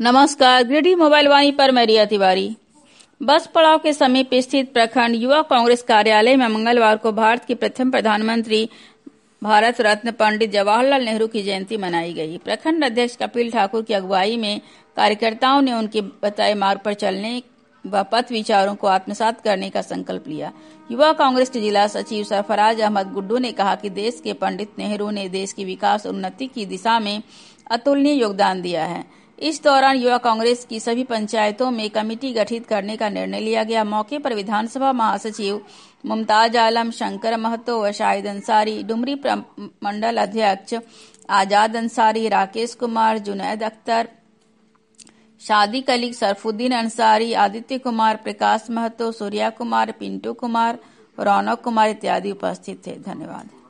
नमस्कार, greedy mobile वाणी पर मैं रिया तिवारी। बस पड़ाव के समीप स्थित प्रखंड युवा कांग्रेस कार्यालय में मंगलवार को भारत के प्रथम प्रधानमंत्री भारत रत्न पंडित जवाहरलाल नेहरू की जयंती मनाई गई। प्रखंड अध्यक्ष कपिल ठाकुर की अगुवाई में कार्यकर्ताओं ने उनके बताए मार्ग पर चलने व पथ विचारों को आत्मसात करने का संकल्प लिया। युवा कांग्रेस के जिला सचिव सरफराज अहमद गुड्डू ने कहा कि देश के पंडित नेहरू ने देश की विकास और उन्नति की दिशा में अतुलनीय योगदान दिया है। इस दौरान युवा कांग्रेस की सभी पंचायतों में कमेटी गठित करने का निर्णय लिया गया। मौके पर विधानसभा महासचिव मुमताज आलम, शंकर महतो व शाहिद अंसारी, डुमरी मंडल अध्यक्ष आजाद अंसारी, राकेश कुमार, जुनैद अख्तर, शादी कलीग, सरफुद्दीन अंसारी, आदित्य कुमार, प्रकाश महतो, सूर्या कुमार, पिंटू कुमार, रौनक कुमार इत्यादि उपस्थित थे। धन्यवाद।